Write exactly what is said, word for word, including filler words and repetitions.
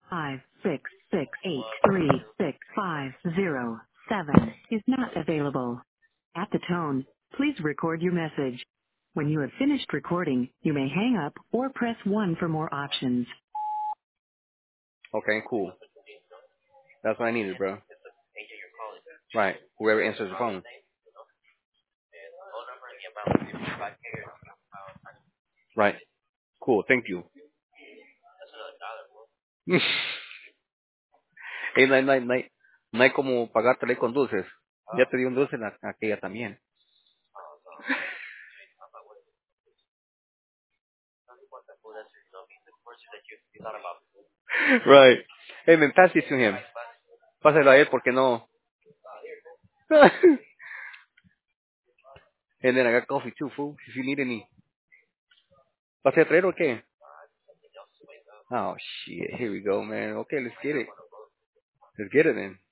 five six six eight three six five zero seven is not available. At the tone, please record your message. When you have finished recording, you may hang up or press one for more options. Okay, cool. That's what I needed, bro. Right. Whoever answers the phone. Right. Cool. Thank you. Hey, no, hay- no, hay- no, hay- no hay como pagártela con dulces. Ya te di un dulce a a aquella también. Right. Hey, man, pass it to him. Pásalo a él porque no. And then I got coffee too, fool. If you need any. ¿Vas a traer o qué? Oh, shit. Here we go, man. Okay, let's get it. Let's get it then.